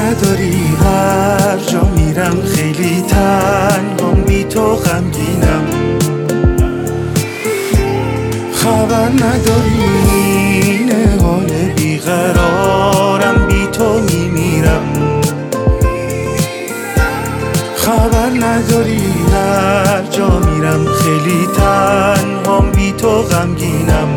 نداری هر جا میرم خیلی تنهام بی تو غمگینم. خبر نداری این حال بیقرارم بی تو میمیرم. خبر نداری هر جا میرم خیلی تنهام بی تو غمگینم.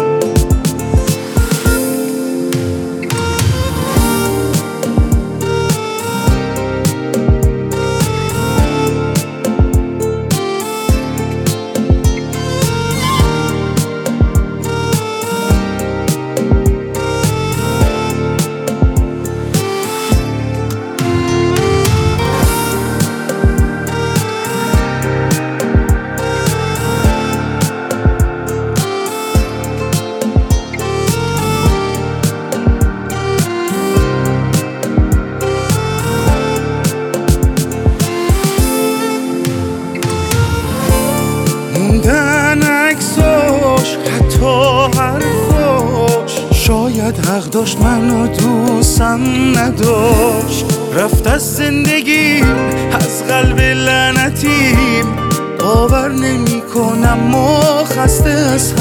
موندن عکساش حتی حرفاش شاید حق داشت منو دوستم نداشت. رفت از زندگیم از قلب لعنتیم باور نمی کنم ما خسته از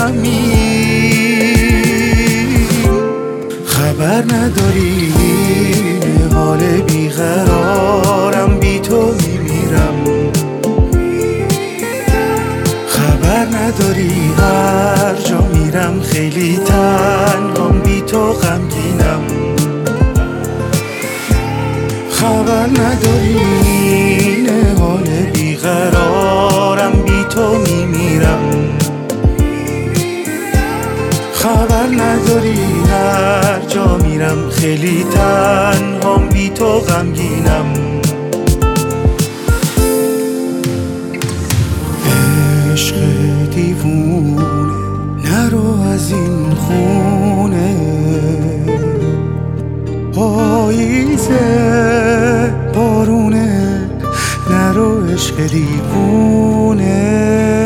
همین. خبر نداری این حال بیقرارم بی تو میمیرم. خبر نداری هر جا میرم خیلی تنهام بی تو غمگینم. خبر نداری این حال بیقرارم بی تو میمیرم. خبر نداری هر جا میرم خیلی تنهام بی تو غمگینم. عشق دیوونه نرو از این خونه. پاییزه بارونه نرو عشق دیوونه.